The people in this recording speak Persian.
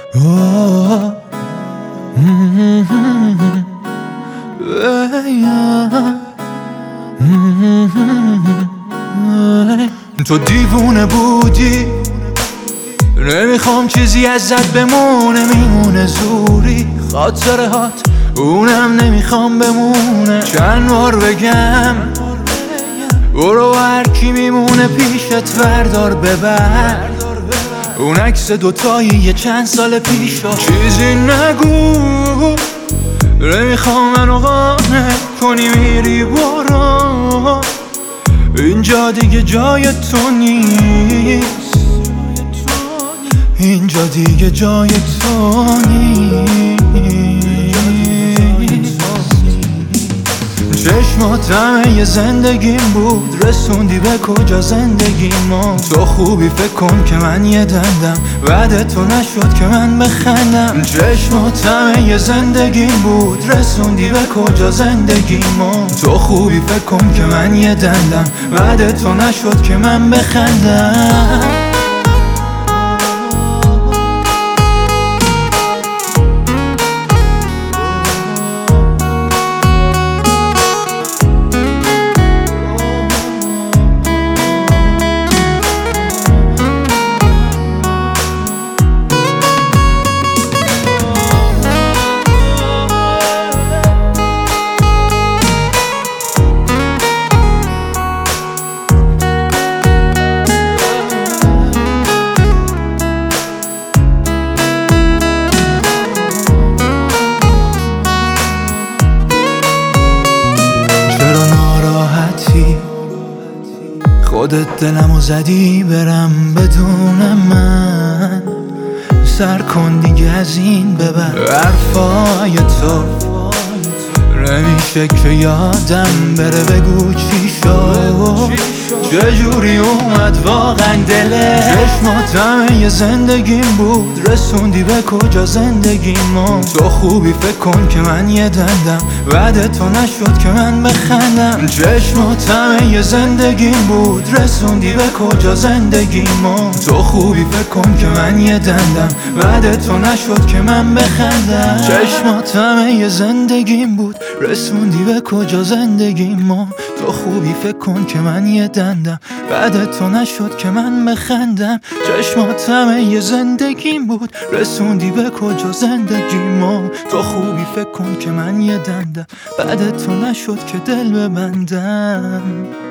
Oh, تو دیوونه بودی، نمیخوام چیزی ازت بمونه، میمونه زوری خاطره هات، اونم نمیخوام بمونه. چند بار بگم برو هر کی میمونه پیشت وردار ببر، اون عکس دوتایی یه چند سال پیشا. چیزی نگو، نمیخوام منو قانع کنی، میری برو، اینجا دیگه جای تو نیست، اینجا دیگه جای تو نیست. چشمات همه زندگیم بود، رسوندی به کجا زندگی ما. تو خوبی فکر کن که من یه دندم، بعد تو نشد که من بخندم. چشمات همه زندگیم بود، رسوندی به کجا زندگی ما. تو خوبی فکر کن که من یه دندم، بعد تو نشد که من بخندم. خودت دلمو زدی برم بدون من، سر کن دیگه از این ببر. حرفای تو نمیشه که یادم بره، بگو چی شد، چجوری اومد واقعا دلت. چشمات همه زندگیم بود، رسوندی به کجا زندگی ما. تو خوبی فکر کن که من یه دندم، بعد تو نشد که من بخندم. چشمات همه زندگیم بود، رسوندی به کجا زندگی ما. تو خوبی فکر کن که من یه دندم، بعد تو نشد که من بخندم. چشمات همه زندگیم بود، رسوندی به کجا زندگی ما. تو خوبی فکر کن که من یه دندم، بعد تو نشد که من بخندم. چشمات همه زندگیم بود، رسوندی به کجا زندگی ما. تو خوبی فکر کن که من یه دندم، بعد تو نشد که دل ببندم.